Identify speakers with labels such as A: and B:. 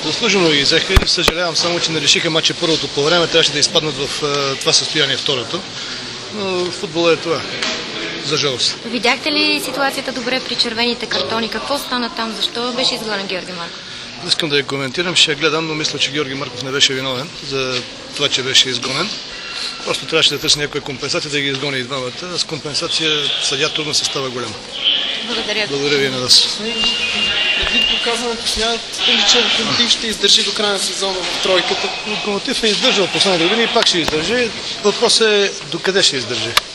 A: Заслужено ги взеха. Съжалявам само, че не решиха матча първото по време. Трябваше да изпаднат в това състояние второто. Но футбола е това. За жалост.
B: Видяхте ли ситуацията добре при червените картони? Какво стана там? Защо беше изгонен Георги Марков?
A: Искам да я коментирам, ще я гледам, но мисля, че Георги Марков не беше виновен за това, че беше изгонен. Просто трябваше да търси някоя компенсация, да ги изгони и двамата. С компенсация съдия трудно се става голяма.
B: Благодаря.
A: Благодаря ви на вас.
C: Предвид показването, смятате ли, че Локомотив ще издържи до края на сезона в тройката?
A: Локомотив е издържал последните години и пак ще издържи. Въпросът е докъде ще издържи.